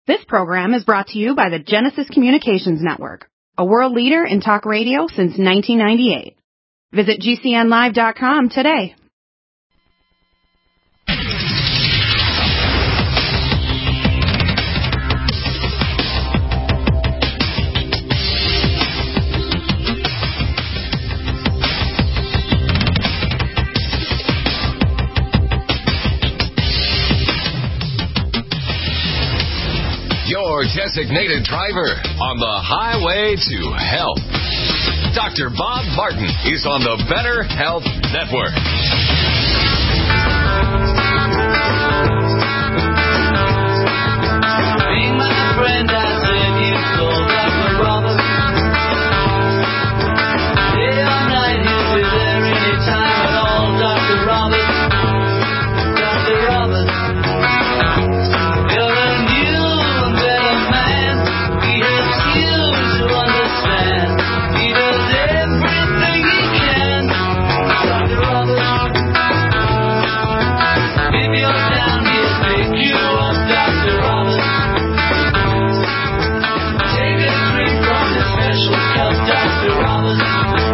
This program is brought to you by the Genesis Communications Network, a world leader in talk radio since 1998. Visit GCNlive.com today. Your designated driver on the highway to health. Dr. Bob Martin is on the Better Health Network. Be my friend, I said you told Dr. Roberts. Day or night, he'll be there anytime at all, Dr. Roberts. Dr. Roberts. You're a new and better man. He helps you to understand. He does everything he can. Dr. Roberts. If you're down, he'll pick you up, Dr. Roberts. Take a drink from his special cup, Dr. Roberts.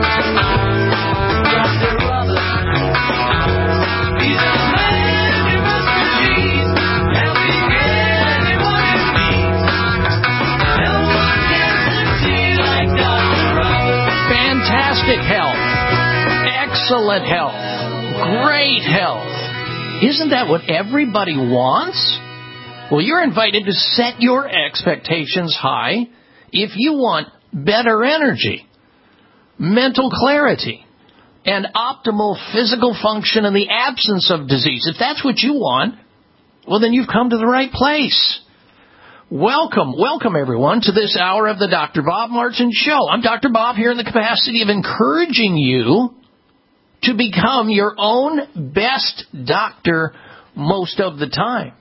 Dr. Roberts. He's a man you must believe. Helping anyone in need. No one can succeed like Dr. Roberts. Fantastic health, excellent health, great health. Isn't that what everybody wants? Well, you're invited to set your expectations high if you want better energy, mental clarity, and optimal physical function in the absence of disease. If that's what you want, well, then you've come to the right place. Welcome everyone to this hour of the Dr. Bob Martin Show. I'm Dr. Bob here in the capacity of encouraging you to become your own best doctor most of the time.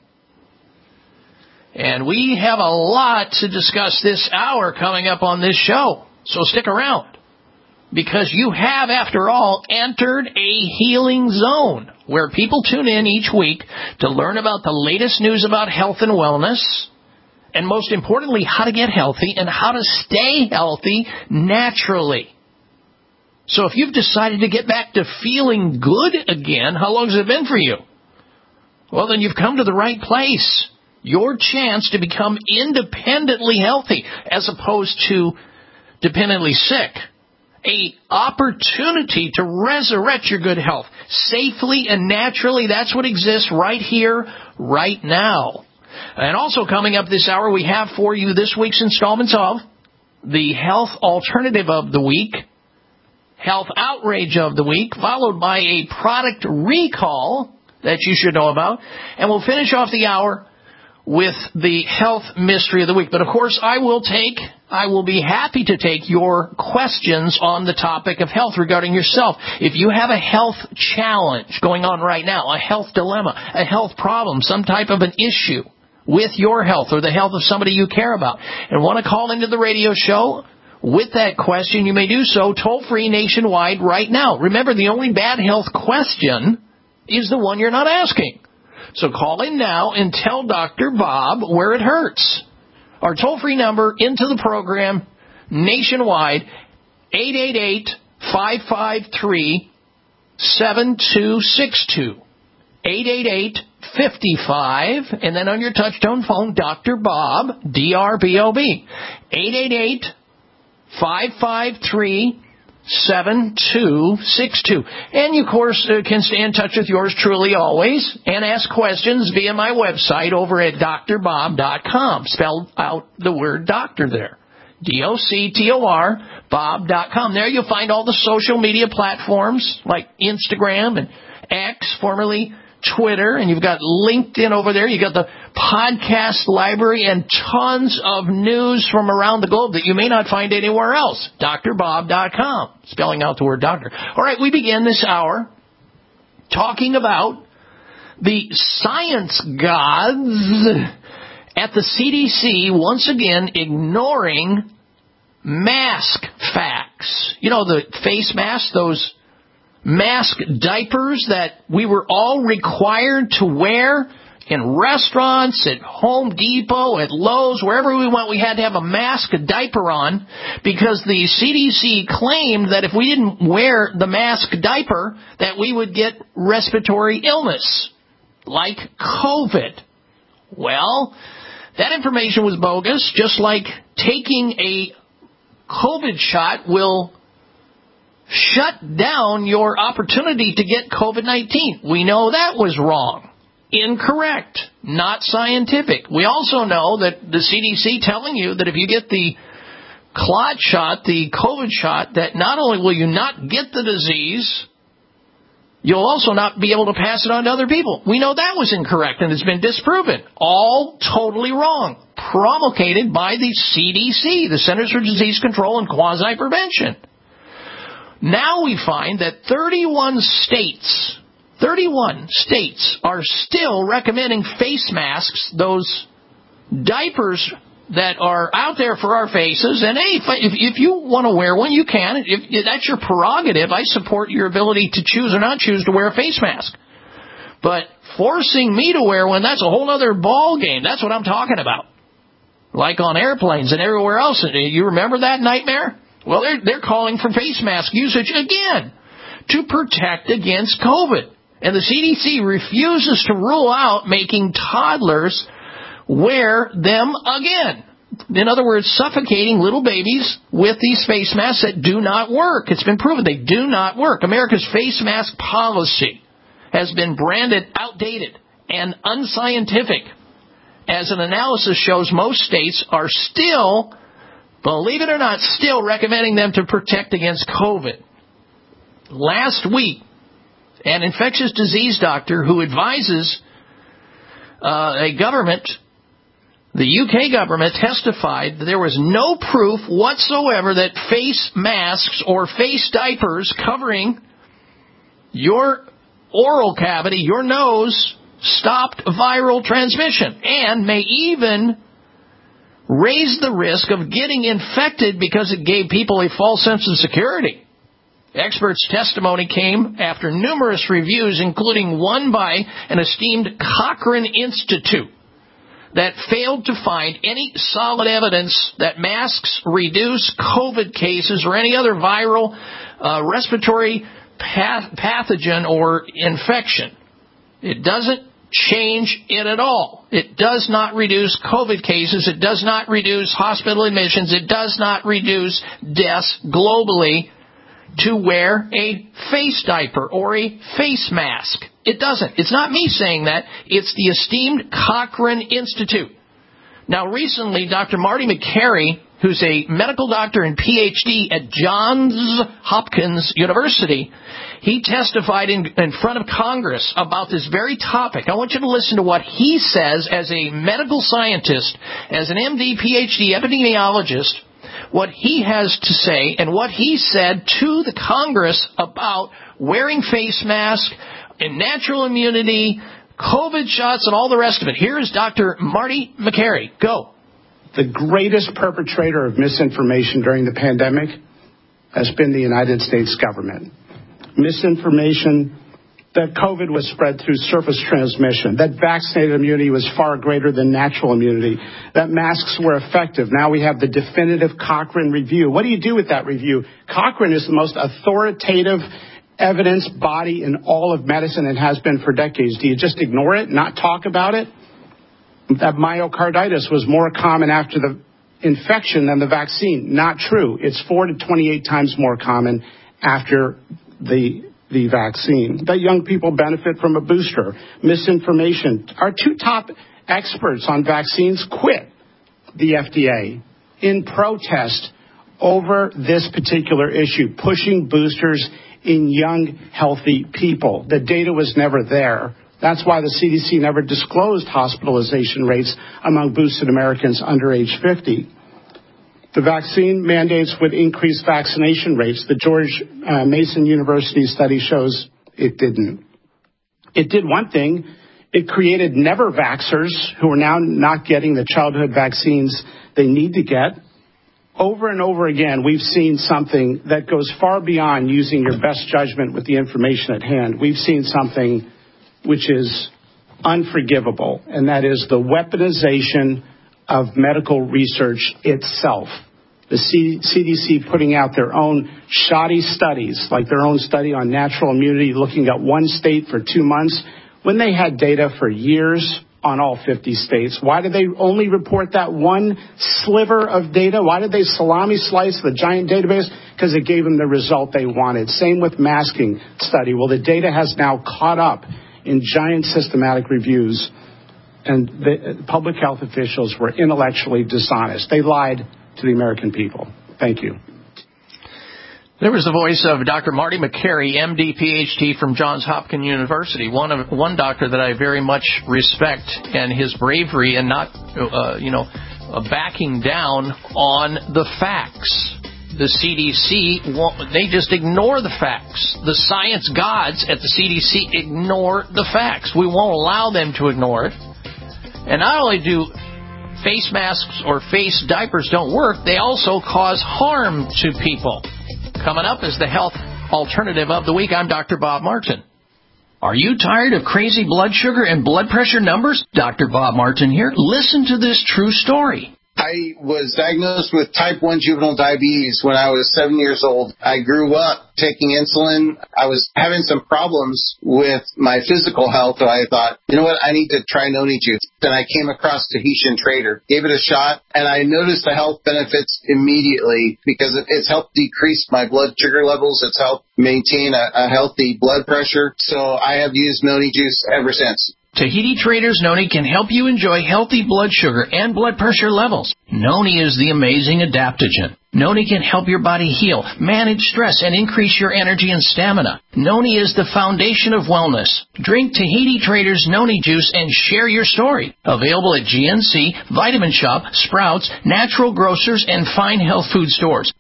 And we have a lot to discuss this hour coming up on this show, so stick around. Because you have, after all, entered a healing zone where people tune in each week to learn about the latest news about health and wellness, and most importantly, how to get healthy and how to stay healthy naturally. So if you've decided to get back to feeling good again, how long has it been for you? Well, then you've come to the right place. Your chance to become independently healthy as opposed to dependently sick. A opportunity to resurrect your good health safely and naturally. That's what exists right here, right now. And also coming up this hour, we have for you this week's installments of the Health Alternative of the Week, Health Outrage of the Week, followed by a product recall that you should know about. And we'll finish off the hour with the Health Mystery of the Week. But, of course, I will be happy to take your questions on the topic of health regarding yourself. If you have a health challenge going on right now, a health dilemma, a health problem, some type of an issue with your health or the health of somebody you care about, and want to call into the radio show with that question, you may do so toll-free nationwide right now. Remember, the only bad health question is the one you're not asking. So call in now and tell Dr. Bob where it hurts. Our toll-free number into the program nationwide, 888-553-7262. 888-55, and then on your touch-tone phone, Dr. Bob, D-R-B-O-B. 888-553-7262. And you, of course, can stay in touch with yours truly always and ask questions via my website over at drbob.com. Spell out the word doctor there. D-O-C-T-O-R, Bob.com. There you'll find all the social media platforms like Instagram and X, formerly Twitter, and you've got LinkedIn over there. You've got the podcast library and tons of news from around the globe that you may not find anywhere else. drbob.com, spelling out the word doctor. All right, we begin this hour talking about the science gods at the CDC once again ignoring mask facts. You know, the face masks, those mask diapers that we were all required to wear in restaurants, at Home Depot, at Lowe's, wherever we went, we had to have a mask, a diaper on, because the CDC claimed that if we didn't wear the mask diaper, that we would get respiratory illness, like COVID. Well, that information was bogus, just like taking a COVID shot will shut down your opportunity to get COVID-19. We know that was wrong. Incorrect. Not scientific. We also know that the CDC telling you that if you get the clot shot, the COVID shot, that not only will you not get the disease, you'll also not be able to pass it on to other people. We know that was incorrect and it's been disproven. All totally wrong. Promulgated by the CDC, the Centers for Disease Control and Quasi-Prevention. Now we find that 31 states are still recommending face masks, those diapers that are out there for our faces. And hey, if you want to wear one, you can. If that's your prerogative. I support your ability to choose or not choose to wear a face mask. But forcing me to wear one, that's a whole other ball game. That's what I'm talking about. Like on airplanes and everywhere else. You remember that nightmare? Well, they're calling for face mask usage again to protect against COVID. And the CDC refuses to rule out making toddlers wear them again. In other words, suffocating little babies with these face masks that do not work. It's been proven they do not work. America's face mask policy has been branded outdated and unscientific. As an analysis shows, most states are still, believe it or not, still recommending them to protect against COVID. Last week, an infectious disease doctor who advises a government, the UK government, testified that there was no proof whatsoever that face masks or face diapers covering your oral cavity, your nose, stopped viral transmission and may even raise the risk of getting infected because it gave people a false sense of security. Experts' testimony came after numerous reviews, including one by an esteemed Cochrane Institute, that failed to find any solid evidence that masks reduce COVID cases or any other viral respiratory pathogen or infection. It doesn't change it at all. It does not reduce COVID cases. It does not reduce hospital admissions. It does not reduce deaths globally to wear a face diaper or a face mask. It doesn't. It's not me saying that. It's the esteemed Cochrane Institute. Now, recently, Dr. Marty Makary, who's a medical doctor and PhD at Johns Hopkins University, he testified in front of Congress about this very topic. I want you to listen to what he says as a medical scientist, as an MD, PhD, epidemiologist, what he has to say and what he said to the Congress about wearing face masks and natural immunity, COVID shots, and all the rest of it. Here is Dr. Marty Makary. Go. The greatest perpetrator of misinformation during the pandemic has been the United States government. Misinformation that COVID was spread through surface transmission, that vaccinated immunity was far greater than natural immunity, that masks were effective. Now we have the definitive Cochrane review. What do you do with that review? Cochrane is the most authoritative evidence body in all of medicine and has been for decades. Do you just ignore it, not talk about it? That myocarditis was more common after the infection than the vaccine. Not true. It's 4 to 28 times more common after the vaccine. That young people benefit from a booster. Misinformation. Our two top experts on vaccines quit the FDA in protest over this particular issue, pushing boosters in young, healthy people. The data was never there. That's why the CDC never disclosed hospitalization rates among boosted Americans under age 50. The vaccine mandates would increase vaccination rates. The George Mason University study shows it didn't. It did one thing. It created never-vaxxers who are now not getting the childhood vaccines they need to get. Over and over again, we've seen something that goes far beyond using your best judgment with the information at hand. We've seen something which is unforgivable, and that is the weaponization of medical research itself. The CDC putting out their own shoddy studies, like their own study on natural immunity, looking at one state for 2 months, when they had data for years on all 50 states. Why did they only report that one sliver of data? Why did they salami slice the giant database? Because it gave them the result they wanted. Same with masking study. Well, the data has now caught up in giant systematic reviews, and the public health officials were intellectually dishonest. They lied to the American people. Thank you. There was the voice of Dr. Marty Makary, MD, PhD from Johns Hopkins University, one doctor that I very much respect, and his bravery and not, backing down on the facts. The CDC, they just ignore the facts. The science gods at the CDC ignore the facts. We won't allow them to ignore it. And not only do face masks or face diapers don't work, they also cause harm to people. Coming up is the health alternative of the week. I'm Dr. Bob Martin. Are you tired of crazy blood sugar and blood pressure numbers? Dr. Bob Martin here. Listen to this true story. I was diagnosed with type 1 juvenile diabetes when I was 7 years old. I grew up taking insulin. I was having some problems with my physical health, so I thought, you know what, I need to try Noni Juice. Then I came across Tahitian Trader, gave it a shot, and I noticed the health benefits immediately because it's helped decrease my blood sugar levels. It's helped maintain a healthy blood pressure. So I have used Noni Juice ever since. Tahiti Trader's Noni can help you enjoy healthy blood sugar and blood pressure levels. Noni is the amazing adaptogen. Noni can help your body heal, manage stress, and increase your energy and stamina. Noni is the foundation of wellness. Drink Tahiti Trader's Noni Juice and share your story. Available at GNC, Vitamin Shop, Sprouts, Natural Grocers, and fine health food stores.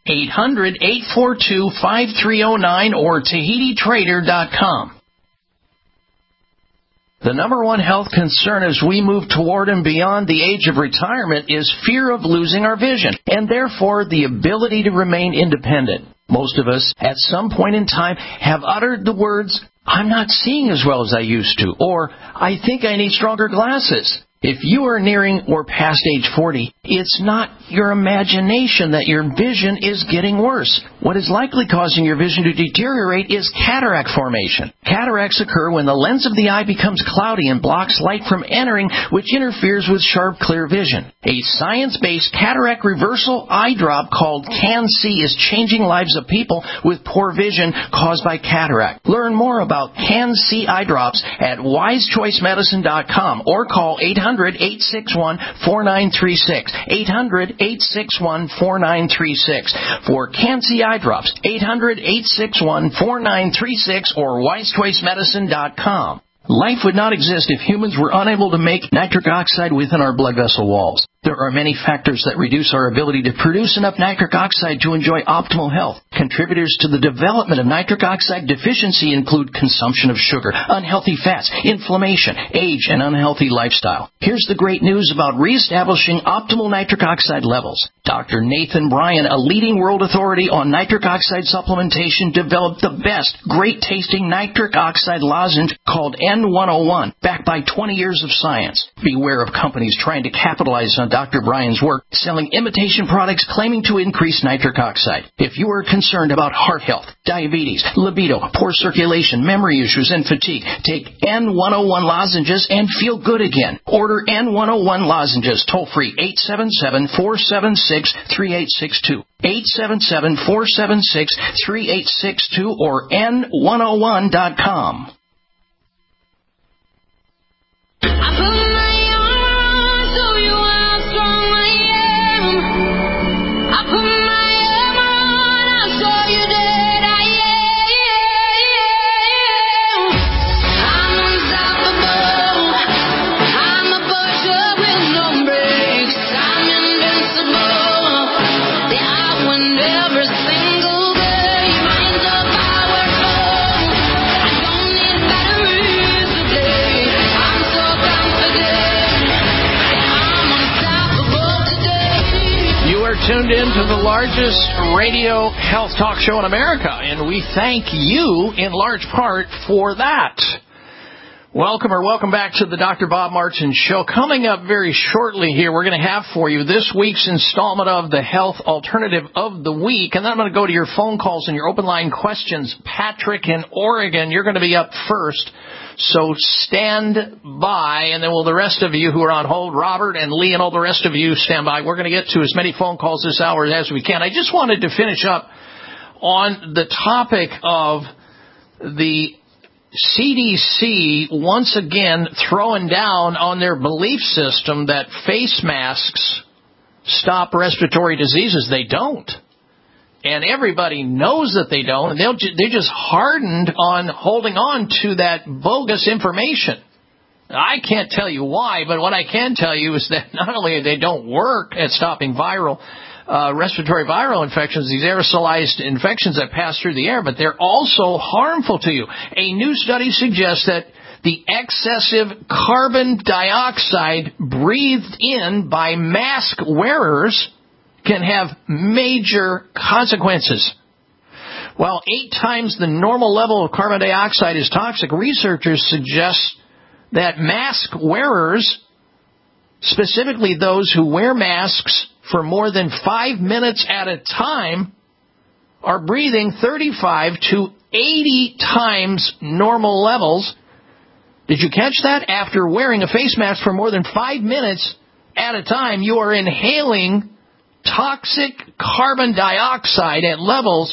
800-842-5309 or TahitiTrader.com. The number one health concern as we move toward and beyond the age of retirement is fear of losing our vision, and therefore the ability to remain independent. Most of us, at some point in time, have uttered the words, "I'm not seeing as well as I used to," or "I think I need stronger glasses." If you are nearing or past age 40, it's not your imagination that your vision is getting worse. What is likely causing your vision to deteriorate is cataract formation. Cataracts occur when the lens of the eye becomes cloudy and blocks light from entering, which interferes with sharp, clear vision. A science-based cataract reversal eye drop called CanC is changing lives of people with poor vision caused by cataract. Learn more about CanC eye drops at wisechoicemedicine.com or call 800-861-4936. 800-861-4936. For CanC eye drops, 800-861-4936 or wisechoicemedicine.com. Life would not exist if humans were unable to make nitric oxide within our blood vessel walls. There are many factors that reduce our ability to produce enough nitric oxide to enjoy optimal health. Contributors to the development of nitric oxide deficiency include consumption of sugar, unhealthy fats, inflammation, age, and unhealthy lifestyle. Here's the great news about reestablishing optimal nitric oxide levels. Dr. Nathan Bryan, a leading world authority on nitric oxide supplementation, developed the best, great-tasting nitric oxide lozenge called N101, backed by 20 years of science. Beware of companies trying to capitalize on Dr. Bryan's work, selling imitation products claiming to increase nitric oxide. If you are concerned about heart health, diabetes, libido, poor circulation, memory issues, and fatigue, take N101 lozenges and feel good again. Order N101 lozenges toll-free 877-476-3862. 877-476-3862 or N101.com. Tuned in to the largest radio health talk show in America, and we thank you in large part for that. Welcome back to the Dr. Bob Martin Show. Coming up very shortly here, we're going to have for you this week's installment of the Health Alternative of the Week. And then I'm going to go to your phone calls and your open line questions. Patrick in Oregon, you're going to be up first. So stand by, and then will the rest of you who are on hold, Robert and Lee and all the rest of you, stand by. We're going to get to as many phone calls this hour as we can. I just wanted to finish up on the topic of the CDC once again throwing down on their belief system that face masks stop respiratory diseases. They don't. And everybody knows that they don't, and they're just hardened on holding on to that bogus information. I can't tell you why, but what I can tell you is that not only they don't work at stopping respiratory viral infections, these aerosolized infections that pass through the air, but they're also harmful to you. A new study suggests that the excessive carbon dioxide breathed in by mask wearers can have major consequences. While 8 times the normal level of carbon dioxide is toxic, researchers suggest that mask wearers, specifically those who wear masks for more than 5 minutes at a time, are breathing 35 to 80 times normal levels. Did you catch that? After wearing a face mask for more than 5 minutes at a time, you are inhaling toxic carbon dioxide at levels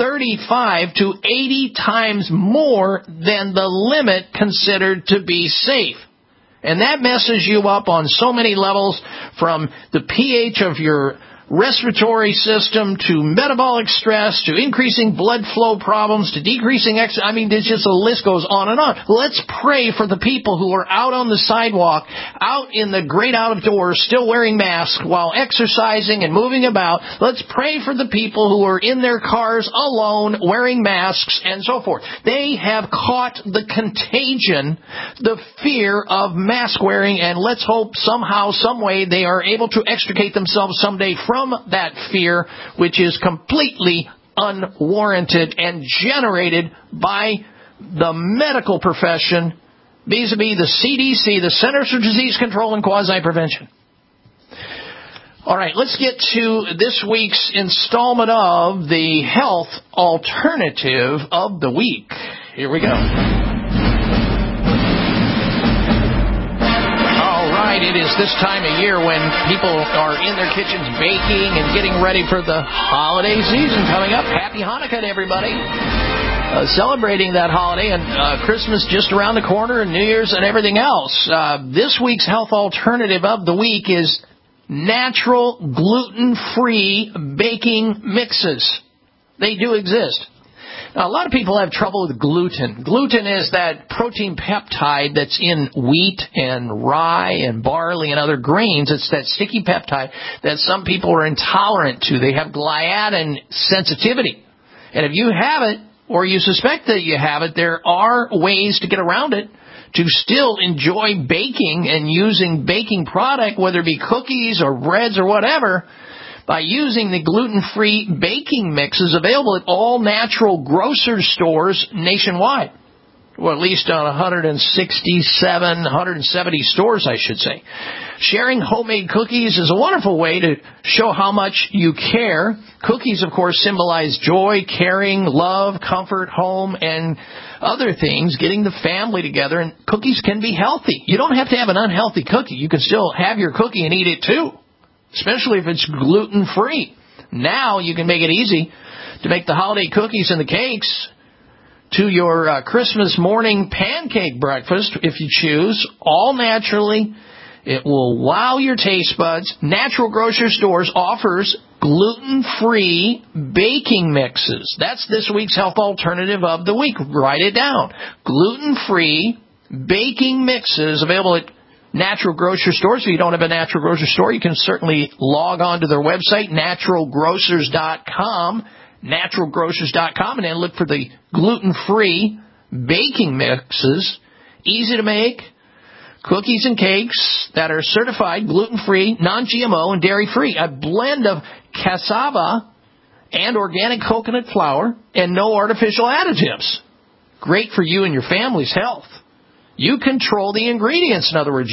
35 to 80 times more than the limit considered to be safe. And that messes you up on so many levels, from the pH of your respiratory system to metabolic stress to increasing blood flow problems to decreasing there's just a list goes on and on. Let's pray for the people who are out on the sidewalk, out in the great outdoors, still wearing masks while exercising and moving about. Let's pray for the people who are in their cars alone wearing masks and so forth. They have caught the contagion, the fear of mask wearing, and let's hope somehow, some way they are able to extricate themselves someday from that fear, which is completely unwarranted and generated by the medical profession vis-a-vis the CDC, the Centers for Disease Control and Quasi-Prevention. All right, let's get to this week's installment of the Health Alternative of the Week. Here we go. It is this time of year when people are in their kitchens baking and getting ready for the holiday season coming up. Happy Hanukkah to everybody. Celebrating that holiday, and Christmas just around the corner, and New Year's and everything else. This week's Health Alternative of the Week is natural gluten-free baking mixes. They do exist. Now, a lot of people have trouble with gluten. Gluten is that protein peptide that's in wheat and rye and barley and other grains. It's that sticky peptide that some people are intolerant to. They have gliadin sensitivity. And if you have it, or you suspect that you have it, there are ways to get around it to still enjoy baking and using baking product, whether it be cookies or breads or whatever, by using the gluten-free baking mixes available at all natural grocery stores nationwide. Well, at least on 170 stores, I should say. Sharing homemade cookies is a wonderful way to show how much you care. Cookies, of course, symbolize joy, caring, love, comfort, home, and other things, getting the family together. And cookies can be healthy. You don't have to have an unhealthy cookie. You can still have your cookie and eat it too, especially if it's gluten-free. Now you can make it easy to make the holiday cookies and the cakes to your Christmas morning pancake breakfast, if you choose, all naturally. It will wow your taste buds. Natural Grocery Stores offers gluten-free baking mixes. That's this week's Health Alternative of the Week. Write it down. Gluten-free baking mixes available at Natural Grocery Stores. If you don't have a Natural Grocery Store, you can certainly log on to their website, naturalgrocers.com, naturalgrocers.com, and then look for the gluten-free baking mixes. Easy to make. Cookies and cakes that are certified gluten-free, non-GMO, and dairy-free. A blend of cassava and organic coconut flour and no artificial additives. Great for you and your family's health. You control the ingredients. In other words,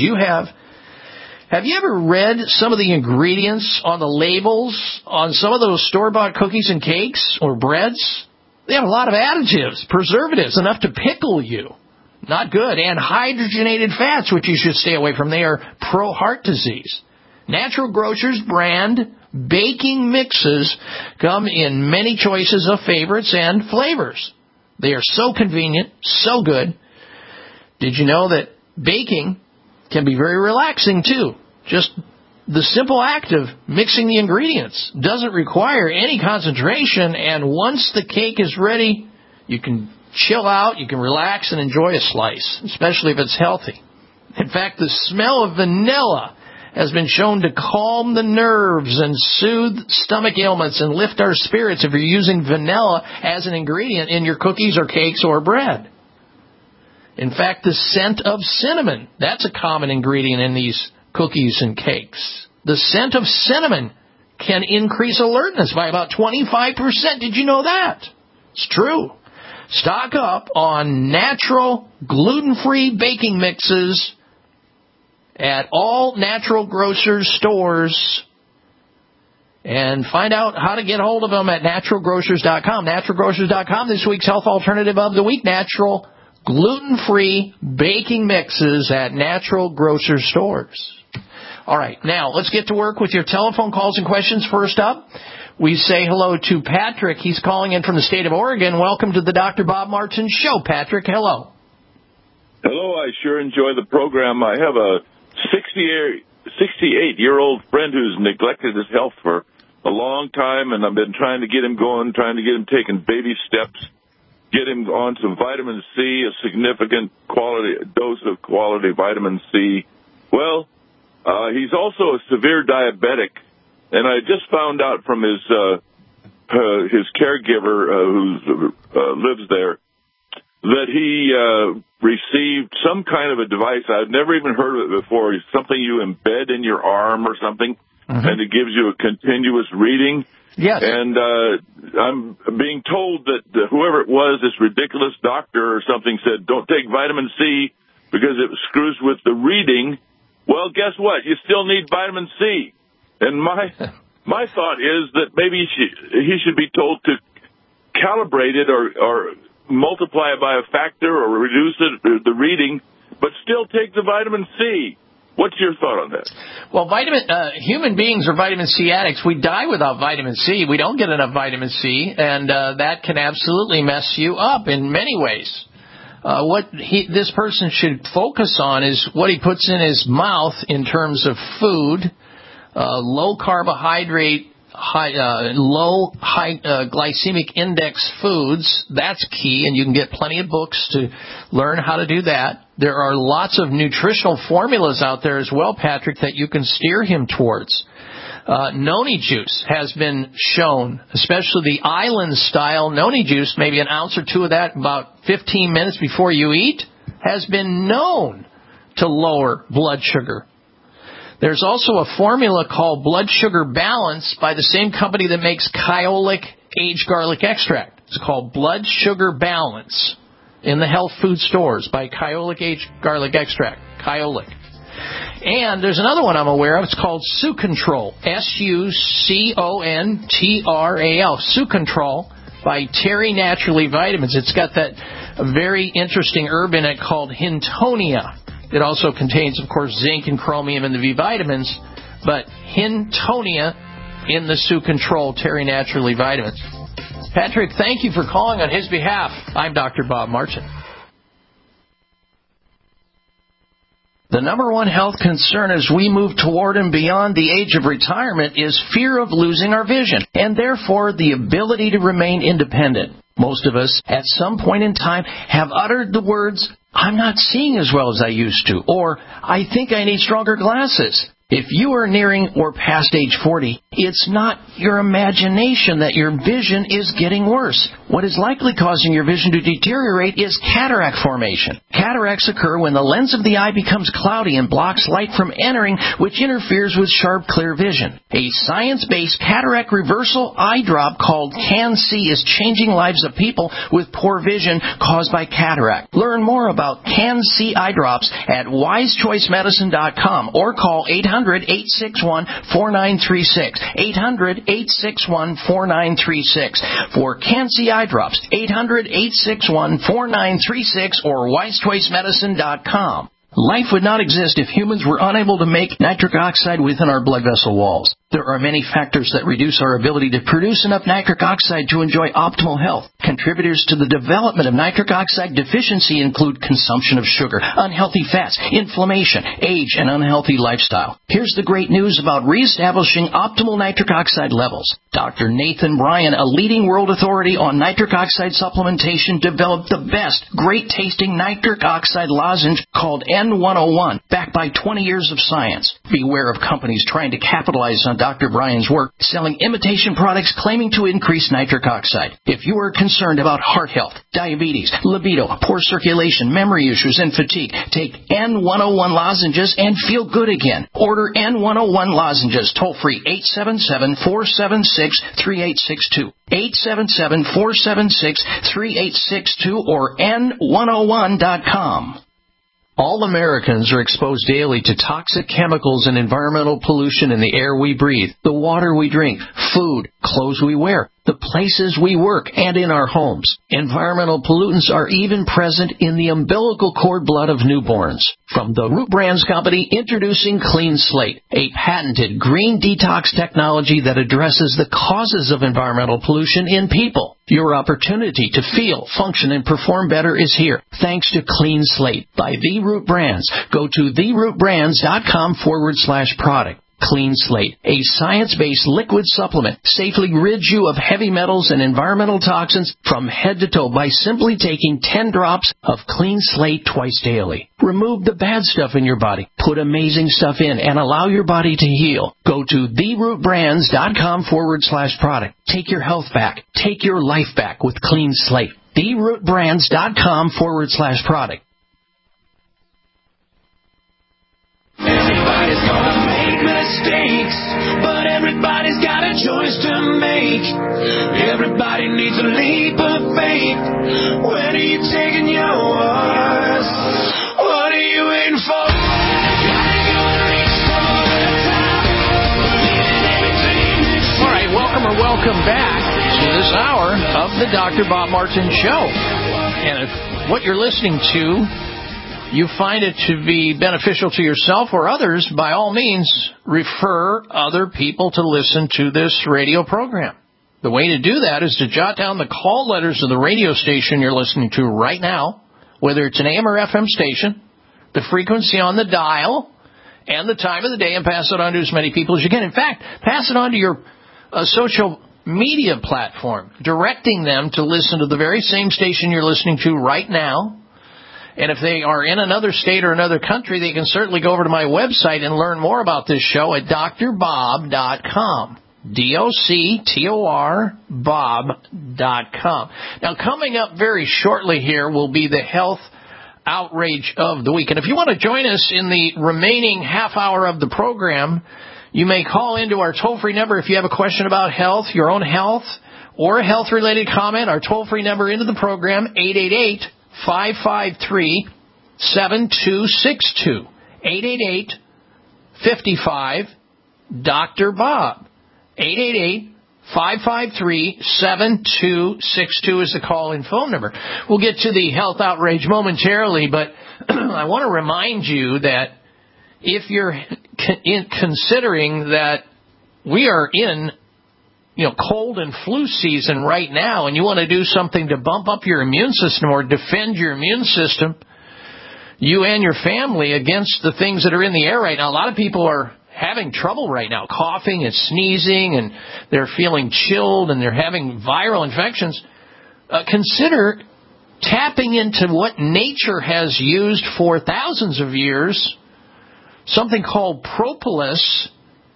have you ever read some of the ingredients on the labels on some of those store-bought cookies and cakes or breads? They have a lot of additives, preservatives, enough to pickle you. Not good. And hydrogenated fats, which you should stay away from. They are pro-heart disease. Natural Grocers brand baking mixes come in many choices of favorites and flavors. They are so convenient, so good. Did you know that baking can be very relaxing, too? Just the simple act of mixing the ingredients doesn't require any concentration, and once the cake is ready, you can chill out, you can relax and enjoy a slice, especially if it's healthy. In fact, the smell of vanilla has been shown to calm the nerves and soothe stomach ailments and lift our spirits if you're using vanilla as an ingredient in your cookies or cakes or bread. In fact, the scent of cinnamon, that's a common ingredient in these cookies and cakes. The scent of cinnamon can increase alertness by about 25%. Did you know that? It's true. Stock up on natural, gluten-free baking mixes at all Natural Grocers stores, and find out how to get hold of them at naturalgrocers.com. Naturalgrocers.com, this week's health alternative of the week, natural, gluten-free baking mixes at Natural Grocers stores. All right, now let's get to work with your telephone calls and questions. First up, we say hello to Patrick. He's calling in from the state of Oregon. Welcome to the Dr. Bob Martin Show. Patrick, hello. Hello, I sure enjoy the program. I have a 68-year-old friend who's neglected his health for a long time, and I've been trying to get him going, trying to get him taking baby steps, get him on some vitamin C, a significant dose of quality vitamin C. Well, he's also a severe diabetic, and I just found out from his caregiver who lives there that he received some kind of a device. I've never even heard of it before. It's something you embed in your arm or something, and it gives you a continuous reading. Yes. And I'm being told that whoever it was, this ridiculous doctor or something, said, don't take vitamin C because it screws with the reading. Well, guess what? You still need vitamin C. And my thought is that maybe he should be told to calibrate it or multiply it by a factor or reduce it, the reading, but still take the vitamin C. What's your thought on that? Well, human beings are vitamin C addicts. We die without vitamin C. We don't get enough vitamin C, and that can absolutely mess you up in many ways. What this person should focus on is what he puts in his mouth in terms of food, low carbohydrate, low glycemic index foods. That's key, and you can get plenty of books to learn how to do that. There are lots of nutritional formulas out there as well, Patrick, that you can steer him towards. Noni juice has been shown, especially the island-style noni juice, maybe an ounce or two of that about 15 minutes before you eat, has been known to lower blood sugar. There's also a formula called Blood Sugar Balance by the same company that makes Kyolic aged garlic extract. It's called Blood Sugar Balance in the health food stores by Kyolic aged garlic extract. Kyolic. And there's another one I'm aware of. It's called Sucontrol. Sucontral. Sucontrol by Terry Naturally Vitamins. It's got that very interesting herb in it called Hintonia. It also contains, of course, zinc and chromium in the V vitamins, but Hintonia in the Sucontrol Terry Naturally Vitamins. Patrick, thank you for calling on his behalf. I'm Dr. Bob Martin. The number one health concern as we move toward and beyond the age of retirement is fear of losing our vision, and therefore the ability to remain independent. Most of us, at some point in time, have uttered the words, I'm not seeing as well as I used to, or I think I need stronger glasses. If you are nearing or past age 40, It's not your imagination that your vision is getting worse. What is likely causing your vision to deteriorate is cataract formation. Cataracts occur when the lens of the eye becomes cloudy and blocks light from entering, which interferes with sharp, clear vision. A science-based cataract reversal eye drop called CanC is changing lives of people with poor vision caused by cataract. Learn more about CanC eye drops at wisechoicemedicine.com or call 800-861-4936. 800-861-4936 for CanC eye drops. 800-861-4936 or wisechoicemedicine.com. Life would not exist if humans were unable to make nitric oxide within our blood vessel walls. There are many factors that reduce our ability to produce enough nitric oxide to enjoy optimal health. Contributors to the development of nitric oxide deficiency include consumption of sugar, unhealthy fats, inflammation, age, and unhealthy lifestyle. Here's the great news about reestablishing optimal nitric oxide levels. Dr. Nathan Bryan, a leading world authority on nitric oxide supplementation, developed the best, great-tasting nitric oxide lozenge called N101, backed by 20 years of science. Beware of companies trying to capitalize on Dr. Bryan's work, selling imitation products claiming to increase nitric oxide. If you are concerned about heart health, diabetes, libido, poor circulation, memory issues, and fatigue, take N101 lozenges and feel good again. Order N101 lozenges toll-free 877-476-3862. 877-476-3862 or N101.com. All Americans are exposed daily to toxic chemicals and environmental pollution in the air we breathe, the water we drink, food, clothes we wear, the places we work, and in our homes. Environmental pollutants are even present in the umbilical cord blood of newborns. From the Root Brands Company, introducing Clean Slate, a patented green detox technology that addresses the causes of environmental pollution in people. Your opportunity to feel, function, and perform better is here, thanks to Clean Slate by The Root Brands. Go to therootbrands.com/product. Clean Slate, a science-based liquid supplement, safely rids you of heavy metals and environmental toxins from head to toe by simply taking 10 drops of Clean Slate twice daily. Remove the bad stuff in your body, put amazing stuff in, and allow your body to heal. Go to therootbrands.com/product. Take your health back. Take your life back with Clean Slate. therootbrands.com/product. Everybody's gonna make mistakes, but everybody's got a choice to make. Everybody needs a leap of faith. When are you taking yours? What are you waiting for? All right, welcome back to this hour of the Dr. Bob Martin Show. And if what you're listening to, you find it to be beneficial to yourself or others, by all means, refer other people to listen to this radio program. The way to do that is to jot down the call letters of the radio station you're listening to right now, whether it's an AM or FM station, the frequency on the dial, and the time of the day, and pass it on to as many people as you can. In fact, pass it on to your social media platform, directing them to listen to the very same station you're listening to right now. And if they are in another state or another country, they can certainly go over to my website and learn more about this show at drbob.com. DOCTOR Bob.com. Now, coming up very shortly here will be the health outrage of the week. And if you want to join us in the remaining half hour of the program, you may call into our toll-free number if you have a question about health, your own health, or a health-related comment. Our toll-free number into the program, 888-553-7262. 888-55-Dr. Bob. 888-553-7262 is the call-in phone number. We'll get to the health outrage momentarily, but I want to remind you that if you're considering that we are in cold and flu season right now, and you want to do something to bump up your immune system or defend your immune system, you and your family, against the things that are in the air right now. A lot of people are having trouble right now, coughing and sneezing, and they're feeling chilled, and they're having viral infections. Consider tapping into what nature has used for thousands of years, something called propolis,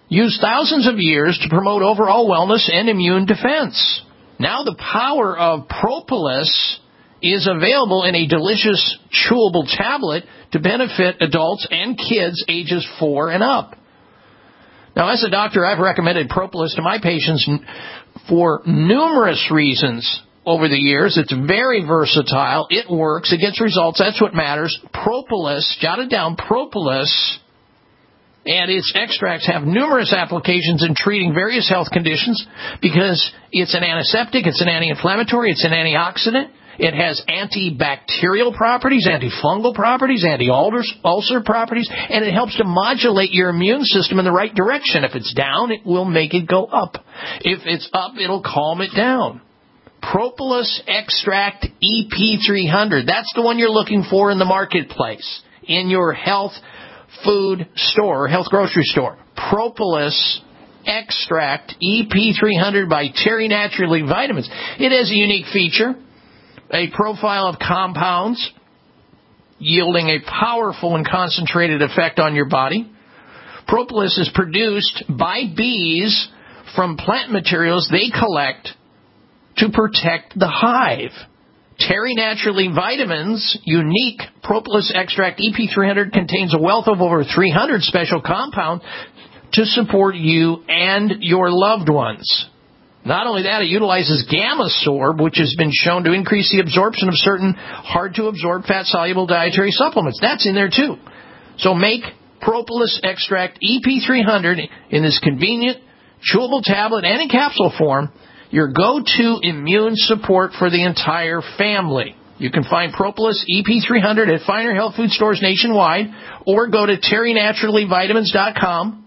used thousands of years to promote overall wellness and immune defense. Now the power of propolis is available in a delicious, chewable tablet to benefit adults and kids ages 4 and up. Now, as a doctor, I've recommended propolis to my patients for numerous reasons over the years. It's very versatile. It works. It gets results. That's what matters. Propolis, jot it down, propolis, and its extracts have numerous applications in treating various health conditions because it's an antiseptic, it's an anti-inflammatory, it's an antioxidant. It has antibacterial properties, antifungal properties, anti-ulcer properties, and it helps to modulate your immune system in the right direction. If it's down, it will make it go up. If it's up, it'll calm it down. Propolis Extract EP300. That's the one you're looking for in the marketplace, in your health food store, health grocery store. Propolis Extract EP300 by Terry Naturally Vitamins. It has a unique feature, a profile of compounds yielding a powerful and concentrated effect on your body. Propolis is produced by bees from plant materials they collect to protect the hive. Terry Naturally Vitamins' unique Propolis Extract EP300 contains a wealth of over 300 special compounds to support you and your loved ones. Not only that, it utilizes GammaSorb, which has been shown to increase the absorption of certain hard-to-absorb fat-soluble dietary supplements. That's in there, too. So make Propolis Extract EP300 in this convenient, chewable tablet and in capsule form your go-to immune support for the entire family. You can find Propolis EP300 at finer health food stores nationwide, or go to TerryNaturallyVitamins.com,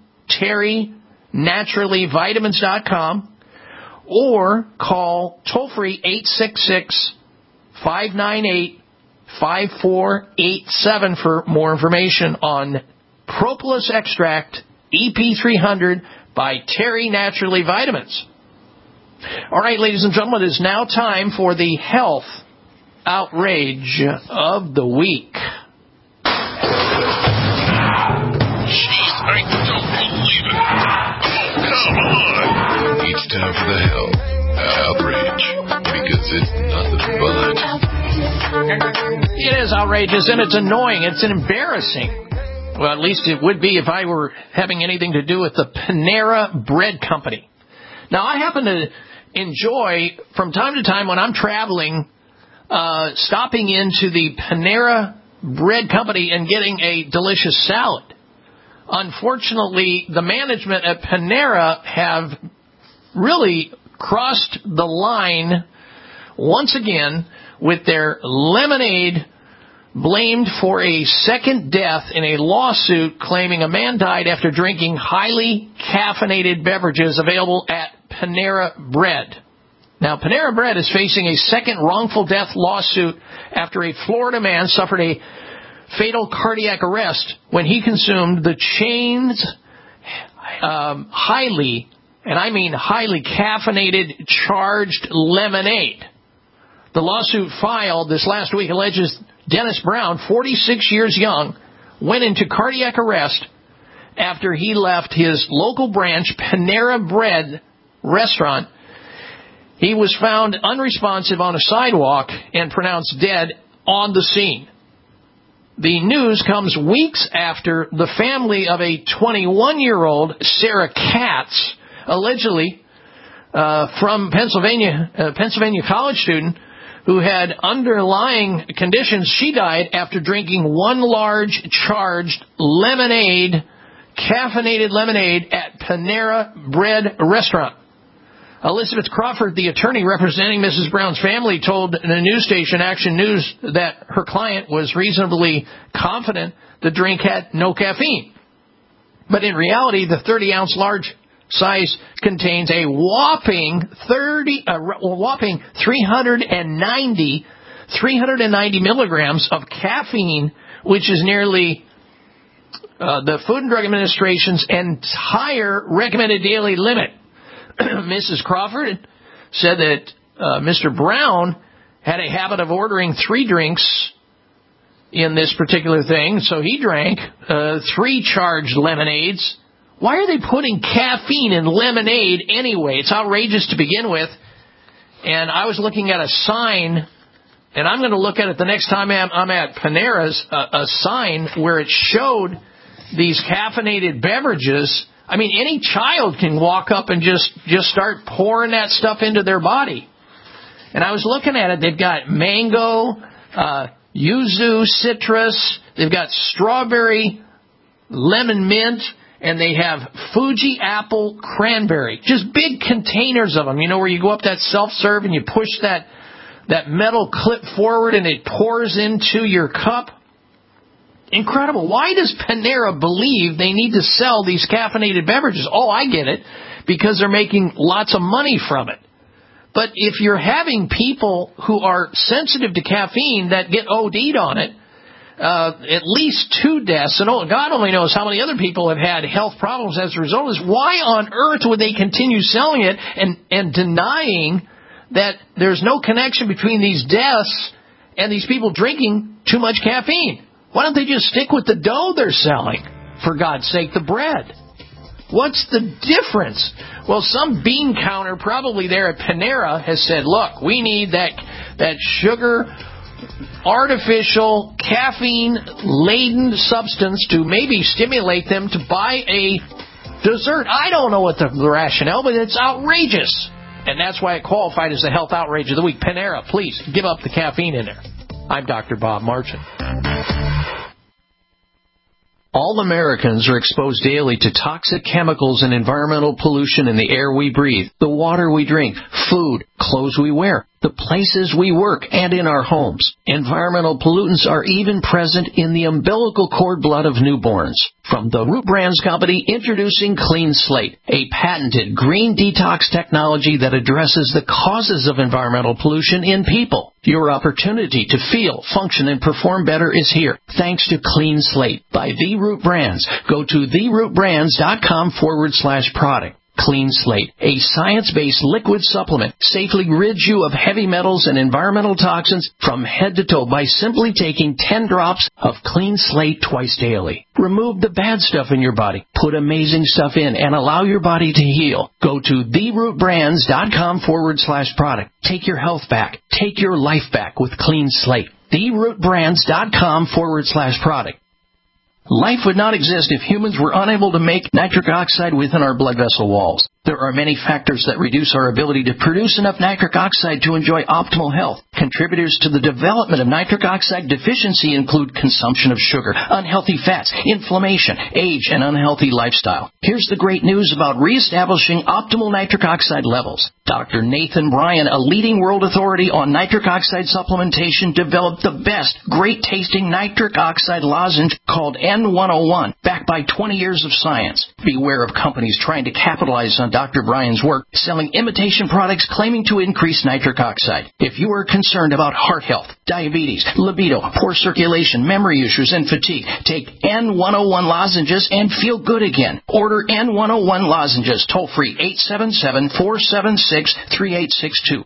TerryNaturallyVitamins.com, or call toll-free 866-598-5487 for more information on Propolis Extract EP300 by Terry Naturally Vitamins. All right, ladies and gentlemen, it is now time for the health outrage of the week. Jeez, I don't believe it. Oh, come on. It's time for the health outrage, because it's nothing but. It is outrageous, and it's annoying. It's embarrassing. Well, at least it would be if I were having anything to do with the Panera Bread Company. Now, I happen to enjoy, from time to time when I'm traveling, stopping into the Panera Bread Company and getting a delicious salad. Unfortunately, the management at Panera have really crossed the line once again with their lemonade blamed for a second death in a lawsuit claiming a man died after drinking highly caffeinated beverages available at Panera Bread. Now, Panera Bread is facing a second wrongful death lawsuit after a Florida man suffered a fatal cardiac arrest when he consumed the chain's highly, and I mean highly caffeinated charged lemonade. The lawsuit filed this last week alleges Dennis Brown, 46 years young, went into cardiac arrest after he left his local branch Panera Bread restaurant. He was found unresponsive on a sidewalk and pronounced dead on the scene. The news comes weeks after the family of a 21-year-old Sarah Katz, allegedly from Pennsylvania college student, who had underlying conditions. She died after drinking one large charged caffeinated lemonade at Panera Bread restaurant. Elizabeth Crawford, the attorney representing Mrs. Brown's family, told the news station Action News that her client was reasonably confident the drink had no caffeine. But in reality, the 30-ounce large size contains a whopping 390 milligrams of caffeine, which is nearly the Food and Drug Administration's entire recommended daily limit. Mrs. Crawford said that Mr. Brown had a habit of ordering 3 drinks in this particular thing, so he drank 3 charged lemonades, Why are they putting caffeine in lemonade anyway? It's outrageous to begin with. And I was looking at a sign, and I'm going to look at it the next time I'm at Panera's, a sign where it showed these caffeinated beverages. I mean, any child can walk up and just start pouring that stuff into their body. And I was looking at it. They've got mango, yuzu, citrus. They've got strawberry, lemon mint, and they have Fuji apple cranberry. Just big containers of them. You know, where you go up that self-serve and you push that metal clip forward and it pours into your cup. Incredible. Why does Panera believe they need to sell these caffeinated beverages? Oh, I get it. Because they're making lots of money from it. But if you're having people who are sensitive to caffeine that get OD'd on it, at least 2 deaths, and God only knows how many other people have had health problems as a result of this, why on earth would they continue selling it and denying that there's no connection between these deaths and these people drinking too much caffeine? Why don't they just stick with the dough they're selling? For God's sake, the bread. What's the difference? Well, some bean counter probably there at Panera has said, look, we need that sugar, artificial, caffeine-laden substance to maybe stimulate them to buy a dessert. I don't know what the rationale, but it's outrageous. And that's why it qualified as the Health Outrage of the Week. Panera, please, give up the caffeine in there. I'm Dr. Bob Martin. All Americans are exposed daily to toxic chemicals and environmental pollution in the air we breathe, the water we drink, food, clothes we wear, the places we work, and in our homes. Environmental pollutants are even present in the umbilical cord blood of newborns. From the Root Brands Company, introducing Clean Slate, a patented green detox technology that addresses the causes of environmental pollution in people. Your opportunity to feel, function, and perform better is here, thanks to Clean Slate by The Root Brands. Go to therootbrands.com/product. Clean Slate, a science-based liquid supplement, safely rids you of heavy metals and environmental toxins from head to toe by simply taking 10 drops of Clean Slate twice daily. Remove the bad stuff in your body, put amazing stuff in, and allow your body to heal. Go to therootbrands.com/product. Take your health back. Take your life back with Clean Slate. therootbrands.com/product. Life would not exist if humans were unable to make nitric oxide within our blood vessel walls. There are many factors that reduce our ability to produce enough nitric oxide to enjoy optimal health. Contributors to the development of nitric oxide deficiency include consumption of sugar, unhealthy fats, inflammation, age, and unhealthy lifestyle. Here's the great news about reestablishing optimal nitric oxide levels. Dr. Nathan Bryan, a leading world authority on nitric oxide supplementation, developed the best, great-tasting nitric oxide lozenge called N101, backed by 20 years of science. Beware of companies trying to capitalize on Dr. Bryan's work, selling imitation products claiming to increase nitric oxide. If you are concerned about heart health, diabetes, libido, poor circulation, memory issues, and fatigue, take N101 lozenges and feel good again. Order N101 lozenges toll-free 877-476-3862.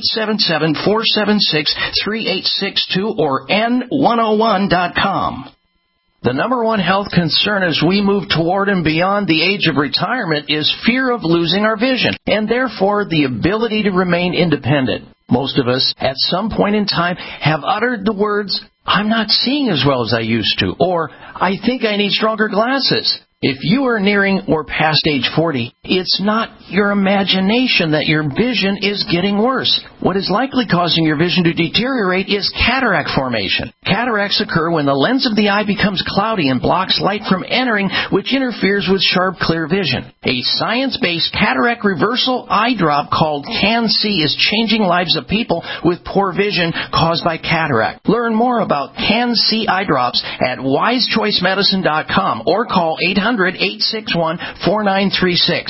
877-476-3862 or N101.com. The number one health concern as we move toward and beyond the age of retirement is fear of losing our vision, and therefore the ability to remain independent. Most of us, at some point in time, have uttered the words, "I'm not seeing as well as I used to," or "I think I need stronger glasses." If you are nearing or past age 40, it's not your imagination that your vision is getting worse. What is likely causing your vision to deteriorate is cataract formation. Cataracts occur when the lens of the eye becomes cloudy and blocks light from entering, which interferes with sharp, clear vision. A science-based cataract reversal eye drop called CanC is changing lives of people with poor vision caused by cataract. Learn more about CanC eye drops at wisechoicemedicine.com or call 800-861-4936.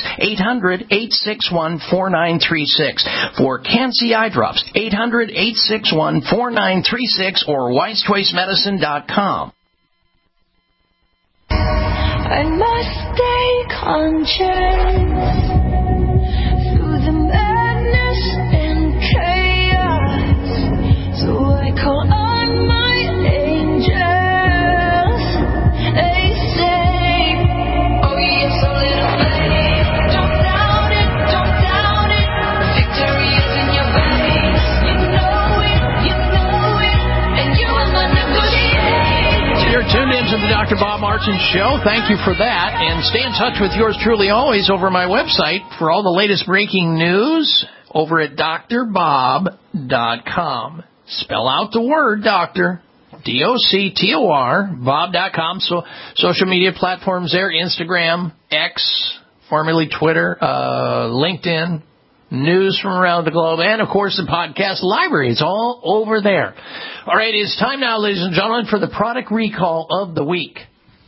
800-861-4936 for CanC eye drops. 800-861-4936 or wisechoicemedicine.com. I must stay conscious through the madness and chaos, so I call on my angels. They say, oh yes, a little Dr. Bob Martin Show. Thank you for that. And stay in touch with yours truly always over my website for all the latest breaking news over at drbob.com. Spell out the word doctor, D-O-C-T-O-R, bob.com. So social media platforms there, Instagram, X, formerly Twitter, LinkedIn, news from around the globe, and, of course, the podcast library. It's all over there. All right, it's time now, ladies and gentlemen, for the product recall of the week.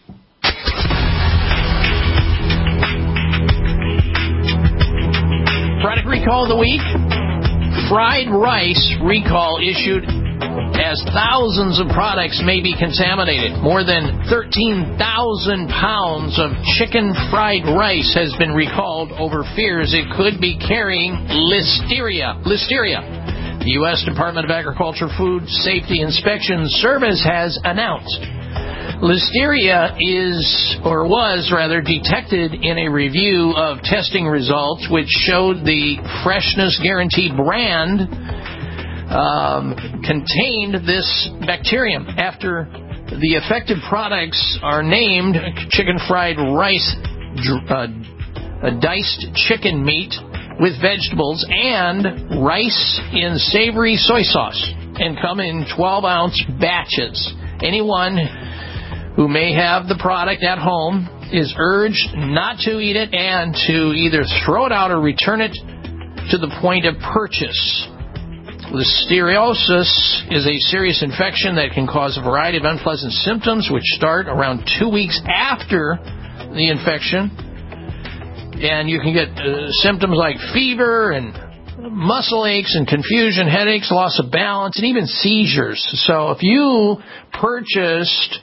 Product recall of the week. Fried rice recall issued as thousands of products may be contaminated. More than 13,000 pounds of chicken fried rice has been recalled over fears it could be carrying listeria. The U.S. Department of Agriculture Food Safety Inspection Service has announced listeria was detected in a review of testing results which showed the Freshness Guarantee brand contained this bacterium. After the affected products are named chicken fried rice, diced chicken meat with vegetables, and rice in savory soy sauce, and come in 12-ounce batches. Anyone who may have the product at home is urged not to eat it and to either throw it out or return it to the point of purchase. Listeriosis is a serious infection that can cause a variety of unpleasant symptoms which start around 2 weeks after the infection. And you can get symptoms like fever and muscle aches and confusion, headaches, loss of balance, and even seizures. So if you purchased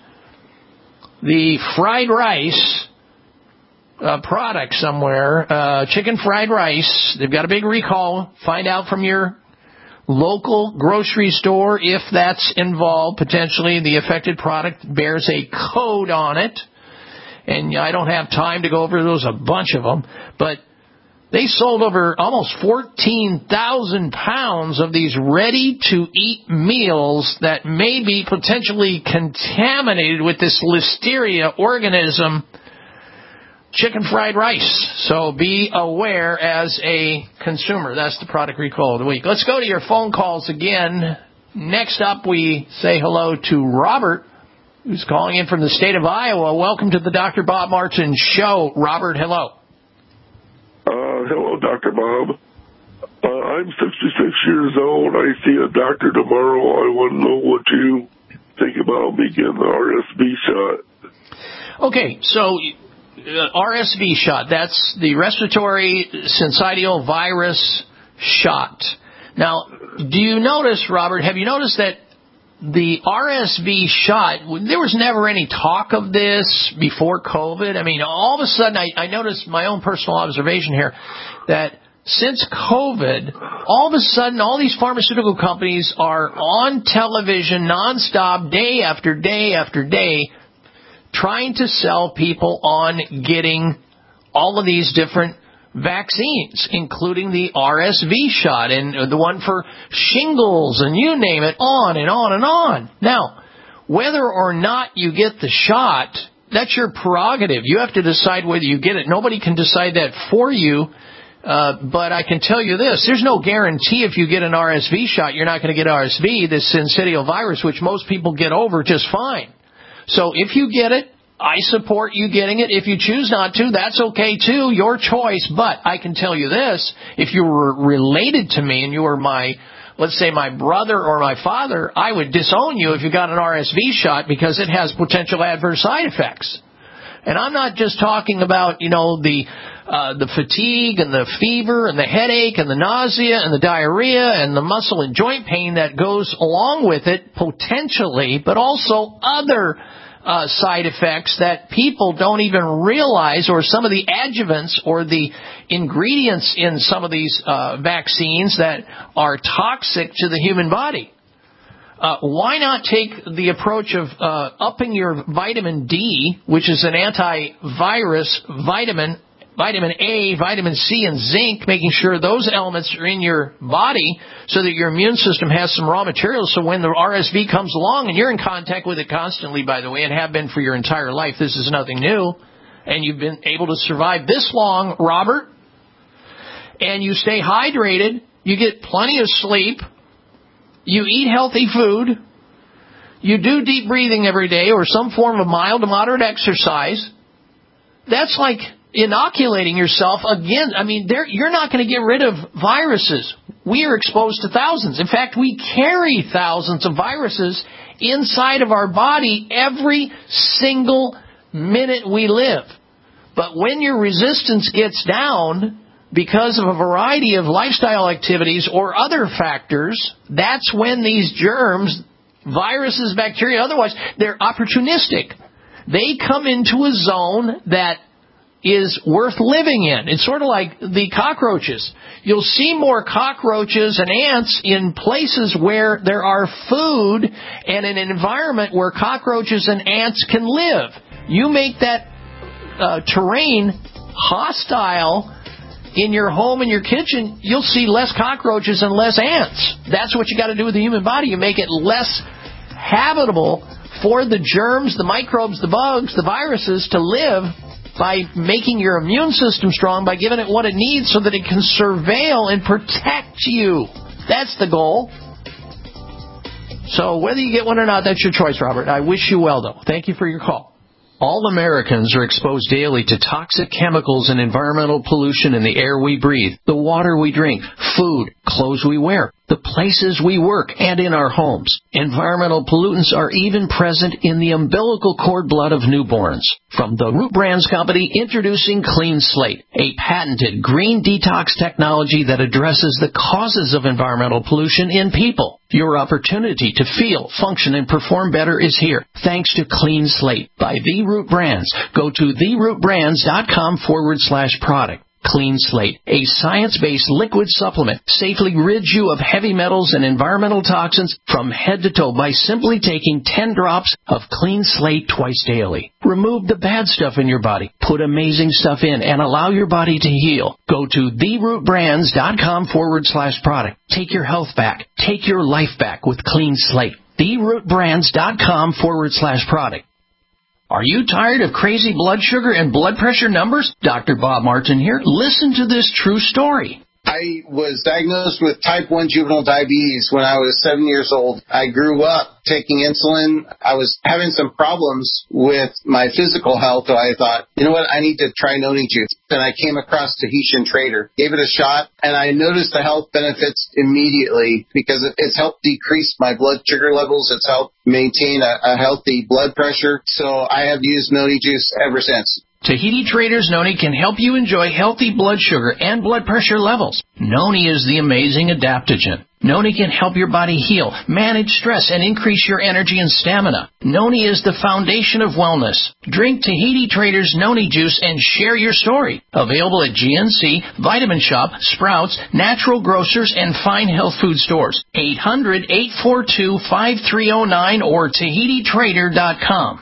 the fried rice product somewhere, chicken fried rice, they've got a big recall. Find out from your local grocery store if that's involved. Potentially the affected product bears a code on it. And I don't have time to go over those, a bunch of them. But they sold over almost 14,000 pounds of these ready-to-eat meals that may be potentially contaminated with this listeria organism, chicken fried rice. So be aware as a consumer. That's the product recall of the week. Let's go to your phone calls again. Next up, we say hello to Robert, who's calling in from the state of Iowa. Welcome to the Dr. Bob Martin Show. Robert, hello. Hello, Dr. Bob. I'm 66 years old. I see a doctor tomorrow. I want to know what you think about me getting the RSV shot. Okay, so RSV shot, that's the respiratory syncytial virus shot. Now, do you notice, Robert, have you noticed that the RSV shot, there was never any talk of this before COVID? I mean, all of a sudden, I noticed my own personal observation here that since COVID, all of a sudden, all these pharmaceutical companies are on television nonstop, day after day after day, trying to sell people on getting all of these different vaccines, including the RSV shot and the one for shingles and you name it, on and on and on. Now, whether or not you get the shot, that's your prerogative. You have to decide whether you get it. Nobody can decide that for you. But I can tell you this, there's no guarantee if you get an RSV shot, you're not going to get RSV, this syncytial virus, which most people get over just fine. So if you get it, I support you getting it. If you choose not to, that's okay too, your choice. But I can tell you this, if you were related to me and you were let's say my brother or my father, I would disown you if you got an RSV shot because it has potential adverse side effects. And I'm not just talking about, the fatigue and the fever and the headache and the nausea and the diarrhea and the muscle and joint pain that goes along with it potentially, but also other side effects that people don't even realize, or some of the adjuvants or the ingredients in some of these vaccines that are toxic to the human body. Why not take the approach of upping your vitamin D, which is an antivirus vitamin, vitamin A, vitamin C, and zinc, making sure those elements are in your body so that your immune system has some raw materials. So when the RSV comes along, and you're in contact with it constantly, by the way, and have been for your entire life, this is nothing new, and you've been able to survive this long, Robert, and you stay hydrated, you get plenty of sleep, you eat healthy food, you do deep breathing every day or some form of mild to moderate exercise, that's like inoculating yourself again. I mean, you're not going to get rid of viruses. We are exposed to thousands. In fact, we carry thousands of viruses inside of our body every single minute we live. But when your resistance gets down because of a variety of lifestyle activities or other factors, that's when these germs, viruses, bacteria, otherwise, they're opportunistic. They come into a zone that is worth living in. It's sort of like the cockroaches. You'll see more cockroaches and ants in places where there are food and an environment where cockroaches and ants can live. You make that terrain hostile in your home and your kitchen, you'll see less cockroaches and less ants. That's what you got to do with the human body. You make it less habitable for the germs, the microbes, the bugs, the viruses to live by making your immune system strong, by giving it what it needs so that it can surveil and protect you. That's the goal. So whether you get one or not, that's your choice, Robert. I wish you well, though. Thank you for your call. All Americans are exposed daily to toxic chemicals and environmental pollution in the air we breathe, the water we drink, food, clothes we wear, the places we work, and in our homes. Environmental pollutants are even present in the umbilical cord blood of newborns. From the Root Brands Company, introducing Clean Slate, a patented green detox technology that addresses the causes of environmental pollution in people. Your opportunity to feel, function, and perform better is here, thanks to Clean Slate by The Root Brands. Go to therootbrands.com/product. Clean Slate, a science-based liquid supplement, safely rids you of heavy metals and environmental toxins from head to toe by simply taking 10 drops of Clean Slate twice daily. Remove the bad stuff in your body, put amazing stuff in, and allow your body to heal. Go to therootbrands.com/product. Take your health back. Take your life back with Clean Slate. therootbrands.com/product. Are you tired of crazy blood sugar and blood pressure numbers? Dr. Bob Martin here. Listen to this true story. I was diagnosed with type 1 juvenile diabetes when I was 7 years old. I grew up taking insulin. I was having some problems with my physical health, so I thought, you know what, I need to try Noni Juice. And I came across Tahitian Trader, gave it a shot, and I noticed the health benefits immediately because it's helped decrease my blood sugar levels. It's helped maintain a healthy blood pressure. So I have used Noni Juice ever since. Tahiti Trader's Noni can help you enjoy healthy blood sugar and blood pressure levels. Noni is the amazing adaptogen. Noni can help your body heal, manage stress, and increase your energy and stamina. Noni is the foundation of wellness. Drink Tahiti Trader's Noni Juice and share your story. Available at GNC, Vitamin Shop, Sprouts, Natural Grocers, and fine health food stores. 800-842-5309 or TahitiTrader.com.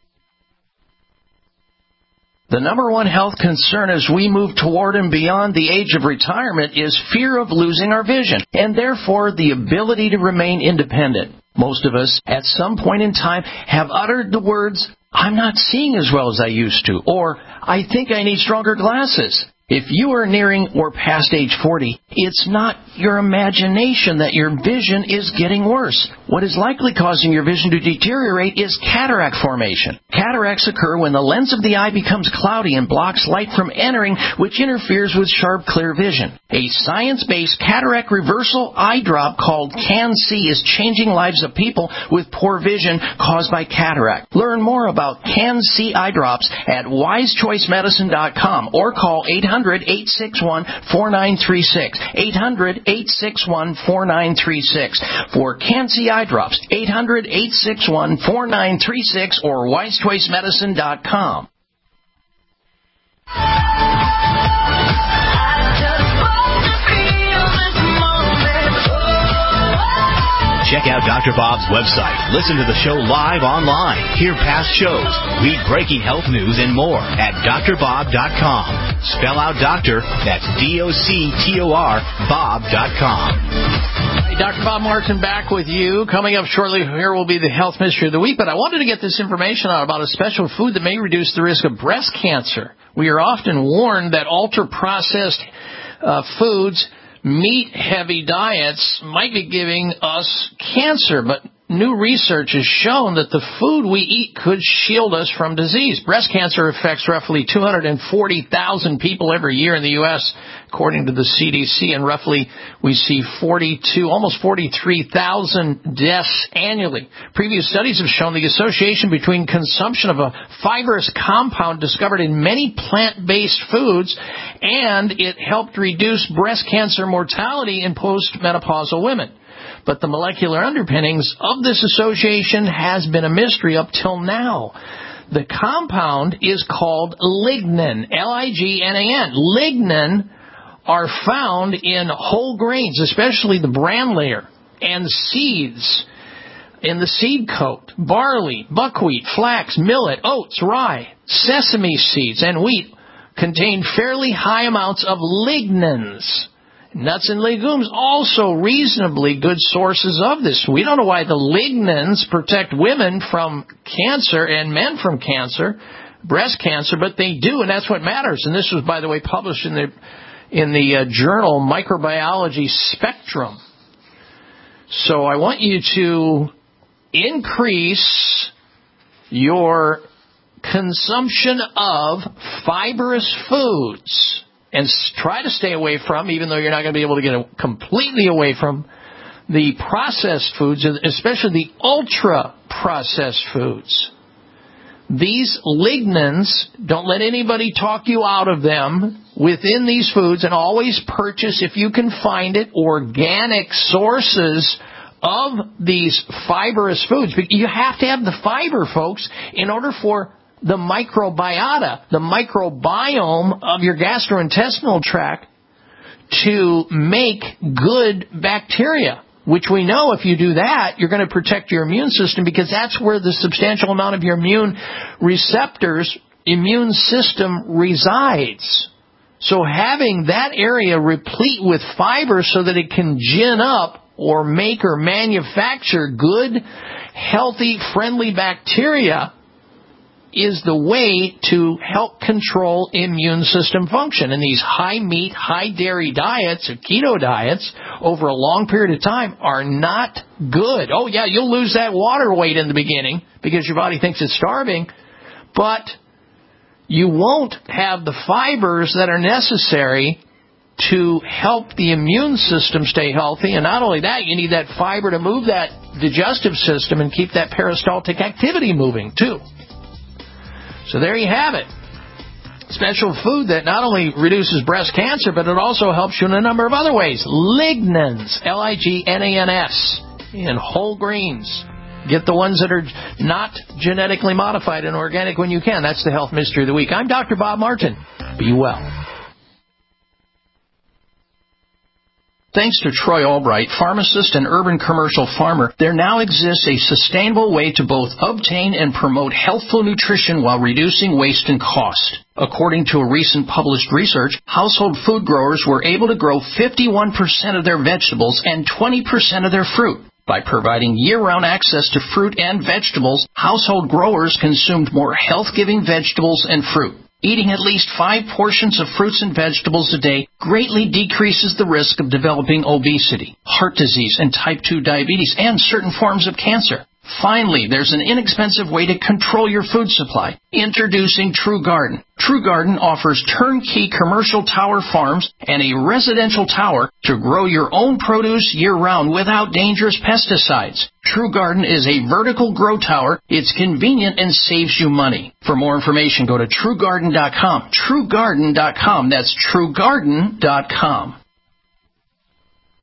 The number one health concern as we move toward and beyond the age of retirement is fear of losing our vision, and therefore the ability to remain independent. Most of us, at some point in time, have uttered the words, "I'm not seeing as well as I used to," or "I think I need stronger glasses." If you are nearing or past age 40, it's not your imagination that your vision is getting worse. What is likely causing your vision to deteriorate is cataract formation. Cataracts occur when the lens of the eye becomes cloudy and blocks light from entering, which interferes with sharp, clear vision. A science-based cataract reversal eye drop called Can-C is changing lives of people with poor vision caused by cataract. Learn more about Can-C eye drops at wisechoicemedicine.com or call 800-861-4936. 800-861-4936. For Can-C eye drops, 800-861-4936 or wisechoicemedicine.com. Check out on Dr. Bob's website, listen to the show live online, hear past shows, read breaking health news, and more at drbob.com. Spell out doctor, that's DOCTOR, Bob.com. Hey, Dr. Bob Martin back with you. Coming up shortly here will be the Health Mystery of the Week, but I wanted to get this information out about a special food that may reduce the risk of breast cancer. We are often warned that ultra-processed foods, meat-heavy diets might be giving us cancer, but new research has shown that the food we eat could shield us from disease. Breast cancer affects roughly 240,000 people every year in the U.S., according to the CDC, and roughly we see almost 43,000 deaths annually. Previous studies have shown the association between consumption of a fibrous compound discovered in many plant-based foods, and it helped reduce breast cancer mortality in postmenopausal women. But the molecular underpinnings of this association has been a mystery up till now. The compound is called lignin, Lignan. Lignin are found in whole grains, especially the bran layer, and seeds in the seed coat, barley, buckwheat, flax, millet, oats, rye, sesame seeds, and wheat contain fairly high amounts of lignans. Nuts and legumes also reasonably good sources of this. We don't know why the lignans protect women from cancer and men from cancer, breast cancer, but they do, and that's what matters. And this was, by the way, published in the journal Microbiology Spectrum. So I want you to increase your consumption of fibrous foods and try to stay away from, even though you're not going to be able to get completely away from, the processed foods, especially the ultra-processed foods. These lignans, don't let anybody talk you out of them within these foods, and always purchase, if you can find it, organic sources of these fibrous foods. But you have to have the fiber, folks, in order for the microbiota, the microbiome of your gastrointestinal tract to make good bacteria, which we know if you do that, you're going to protect your immune system, because that's where the substantial amount of your immune system resides. So having that area replete with fiber so that it can gin up or make or manufacture good, healthy, friendly bacteria is the way to help control immune system function. And these high meat, high dairy diets, or keto diets, over a long period of time are not good. Oh yeah, you'll lose that water weight in the beginning because your body thinks it's starving, but you won't have the fibers that are necessary to help the immune system stay healthy. And not only that, you need that fiber to move that digestive system and keep that peristaltic activity moving too. So there you have it. Special food that not only reduces breast cancer, but it also helps you in a number of other ways. Lignans, Lignans, in whole grains. Get the ones that are not genetically modified and organic when you can. That's the Health Mystery of the Week. I'm Dr. Bob Martin. Be well. Thanks to Troy Albright, pharmacist and urban commercial farmer, there now exists a sustainable way to both obtain and promote healthful nutrition while reducing waste and cost. According to a recent published research, household food growers were able to grow 51% of their vegetables and 20% of their fruit. By providing year-round access to fruit and vegetables, household growers consumed more health-giving vegetables and fruit. Eating at least 5 portions of fruits and vegetables a day greatly decreases the risk of developing obesity, heart disease, and type 2 diabetes, and certain forms of cancer. Finally, there's an inexpensive way to control your food supply. Introducing True Garden. True Garden offers turnkey commercial tower farms and a residential tower to grow your own produce year-round without dangerous pesticides. True Garden is a vertical grow tower. It's convenient and saves you money. For more information, go to TrueGarden.com. TrueGarden.com. That's TrueGarden.com.